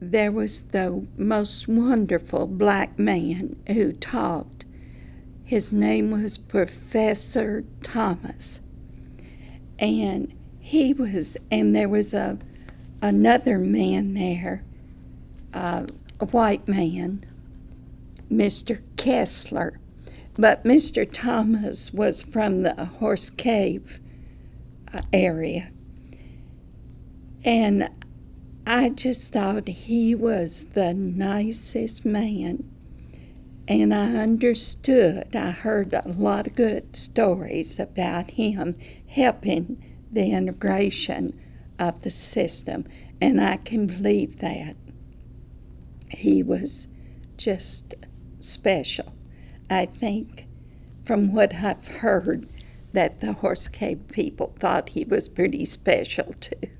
there was the most wonderful black man who taught. His name was Professor Thomas. And there was another man there, a white man, Mr. Kessler. But Mr. Thomas was from the Horse Cave area. And I just thought he was the nicest man. And I understood. I heard a lot of good stories about him helping the integration of the system. And I can believe that. He was just special. I think from what I've heard that the Horse Cave people thought he was pretty special too.